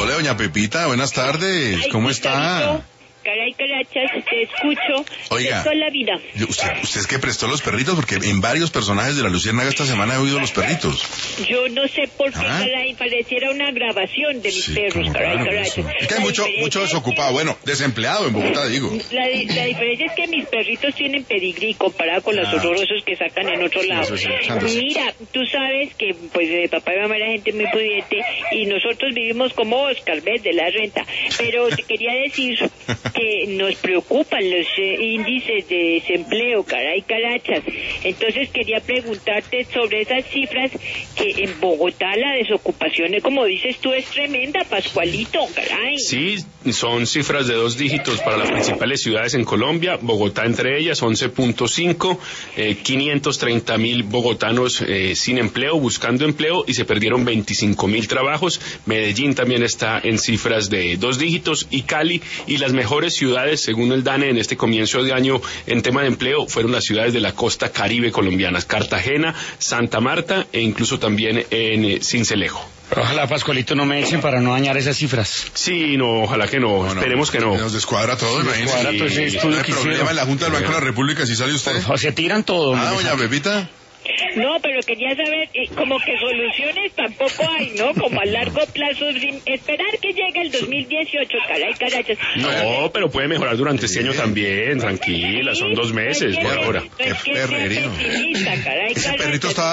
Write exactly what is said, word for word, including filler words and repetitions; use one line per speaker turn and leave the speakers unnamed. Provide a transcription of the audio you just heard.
Hola, doña Pepita, buenas tardes.
Ay,
¿Cómo
Gustavito,
está?
Caray, carachas, te escucho
Oiga,
de toda la vida.
Yo- ¿Usted, usted es que prestó los perritos? Porque en varios personajes de La Luciérnaga esta semana he oído los perritos.
Yo no sé por qué,
Ah.
caray, pareciera una grabación de mis
Sí,
perros,
como
caray,
raro
carachas.
eso. Es que hay
La
mucho,
diferencia
mucho
es que-
desocupado, bueno, desempleado en Bogotá, digo.
La, di- la diferencia es que mis perritos tienen pedigrí comparado con los
Ah.
horrorosos que sacan en otro lado.
eso sí, Santos.
Mira, tú sabes que pues eh, papá y mamá era gente muy pudiente y nosotros vivimos como Oscar, ¿ves? De la renta. Pero te quería decir que nos preocupan los eh, índices de desempleo, caray, carachas. Entonces quería preguntarte sobre esas cifras que en Bogotá la desocupación, eh, como dices tú, es tremenda, Pascualito, caray.
Sí, son cifras de dos dígitos para las principales ciudades en Colombia, Bogotá entre ellas, once punto cinco, eh, quinientos treinta mil bogotanos eh, sin empleo, buscando empleo, y se perdieron veinticinco mil trabajos. Medellín también está en cifras de dos dígitos, y Cali, y las mejores ciudades, según el DANE, en este comienzo de año en tema de empleo, fueron las ciudades de la costa caribe colombianas, Cartagena, Santa Marta e incluso también en eh, Sincelejo.
Ojalá, Pascualito, no me echen para no dañar esas cifras.
Sí, no, ojalá que no,
No, no,
esperemos que no.
Nos descuadra todo,
Sí,
imagínese.
descuadra todo ese
No
estudio
hay
que
problema
hicieron.
en la Junta del Banco de la República si sale usted.
O se tiran todo.
Ah,
hombre.
doña Pepita.
No, pero quería saber, eh, como que soluciones tampoco hay, ¿no? Como a largo plazo, sin esperar que llegue el dos mil dieciocho, caray, carachas.
No, pero puede mejorar durante este año también, tranquila, son dos meses
No
por
es que-
ahora.
no es que sea
Qué perrerío.
pesimista, caray,
Ese
carachas.
perrito está